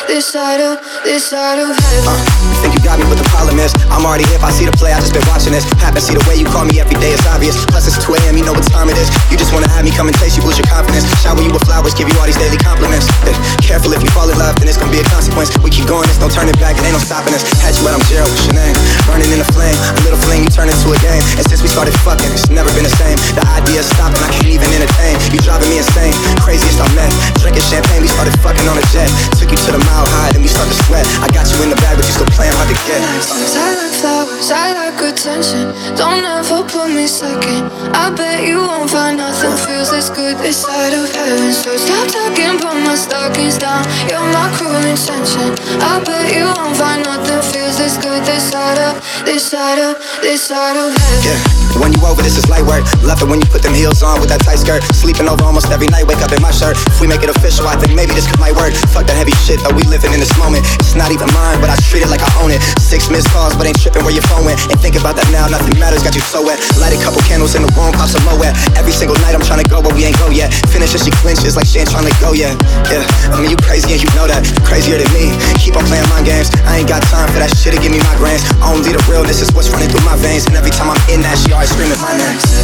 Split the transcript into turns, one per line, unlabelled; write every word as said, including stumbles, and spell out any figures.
this side of, this side of heaven.
uh, You think you got me, but the problem is I'm already here. If I see the play, I just been watching this. Happen, see the way you call me every day, it's obvious. Plus it's two a.m., you know what time it is. You just wanna have me come and taste you, boost your confidence. Shower you with flowers, give you all these daily compliments. Yeah, careful if you fall in love, then it's gonna be a consequence. We keep going, there's no turning back, it ain't no stopping us. Had you at I'm Gerald, what's your name? Burning in the flame, a little flame you turn into a game. And since we started fucking, it's never been the same. The idea of stopping, I can't even entertain. You driving me insane, craziest I met. Drinking champagne, we started fucking on a jet. Took you to the mile high, then we start to sweat. I got you in the bag, but you still playing hard to get.
I like flowers, I like attention. Don't ever put me second. I bet you won't find nothing feels this good this side of heaven. So stop talking, put my stockings down. You're my cruel intention. I bet you won't find nothing feels this good this side of, this side of, this side of heaven.
Yeah, when you over, this is light work. Love it when you put them heels on with that tight skirt. Sleeping over almost every night, wake up in my shirt. If we make it official, I think maybe this could might work. Fuck that heavy shit, though we living in this moment. It's not even mine, but I treat it like I own it. Six missed calls, but ain't tripping where your phone went. Ain't think about that now, nothing matters, got you so wet. Light a couple candles in the room, pop some Moet. Every single night I'm trying to go, but we ain't go yet. Finish and she clinches like she ain't trying to go yet. Yeah, I mean you crazy and you know that. Crazier than me, keep on playing my games. I ain't got time for that shit to give me migraines. Only the realness is what's running through my veins. And every time I'm in that, she always screaming my name.